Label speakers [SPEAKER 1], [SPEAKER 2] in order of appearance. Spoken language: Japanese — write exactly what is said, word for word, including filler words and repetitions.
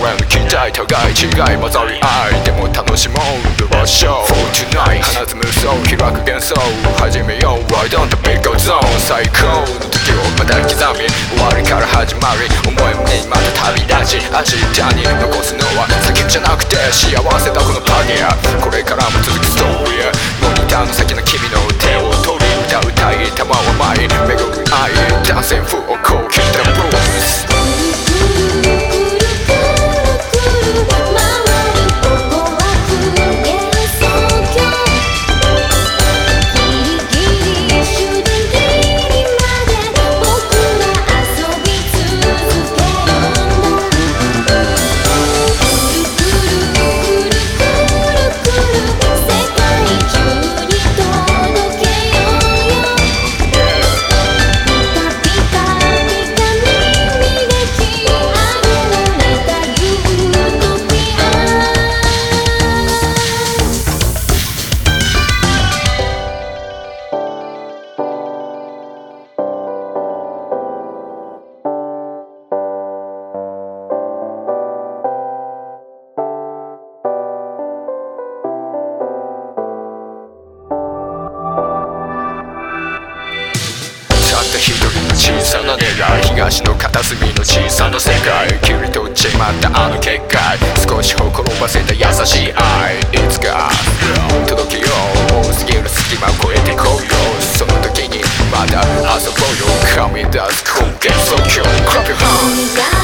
[SPEAKER 1] の期待互い違い混ざり合いでも楽しもう場所 For tonight 放つ無双開く幻想始めよう Why don't we go zone 最高の時をまた刻み終わりから始まり思い胸にまた旅立ち明日に残すのは先じゃなくて幸せだこのパニアこれからも続くストーリーモニターの先の君の手を取り歌うたい玉は舞い巡る愛ダンセンフをこう聞いたブルース一人の小さな願い東の片隅の小さな世界切り取っちまったあの結界少しほころばせた優しい愛いつか届けよう多すぎる隙間を越えてこうよその時にまた遊ぼうよ噛み出す根源即興 Clap your hands